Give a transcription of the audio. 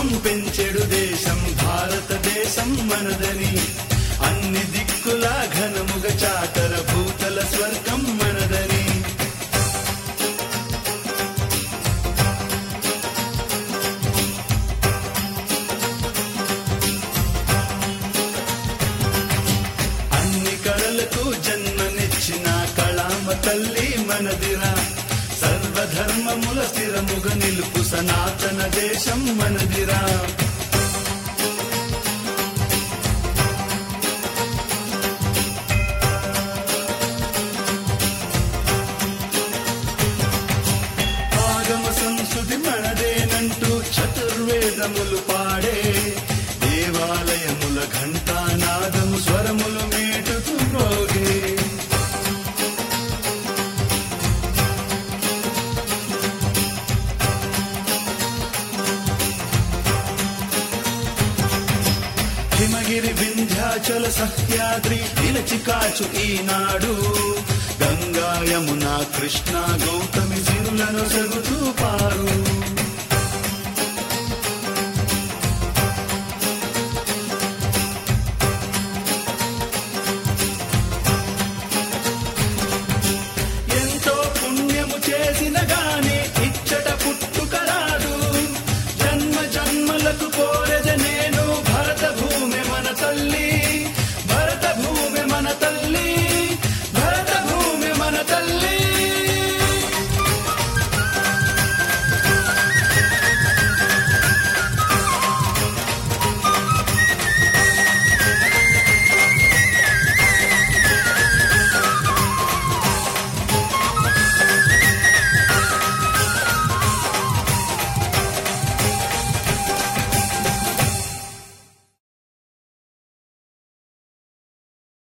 పెంచెడు దేశం భారతదేశం మనదని, అన్ని దిక్కుల ఘనముగ చాటర భూతల స్వర్గం మనదని. అన్ని కళలకు జన్మనిచ్చిన కళామ తల్లి మనదిరా, సర్వధర్మముల స్థిరముగ నిలుపు సనాతన దేశం మనదిరా. ఆగమ సంస్కృతి మనదేనంటూ చతుర్వేదములు పాడే, దేవాలయముల ఘంటానాదము స్వరములు మేటుతూ మ్రోగే. హిమగిరి వింధ్యాచల సహ్యాద్రి నిలచి కాచు ఈనాడు, గంగా యమున కృష్ణ గౌతమి సిరులను సగుతూ పారు.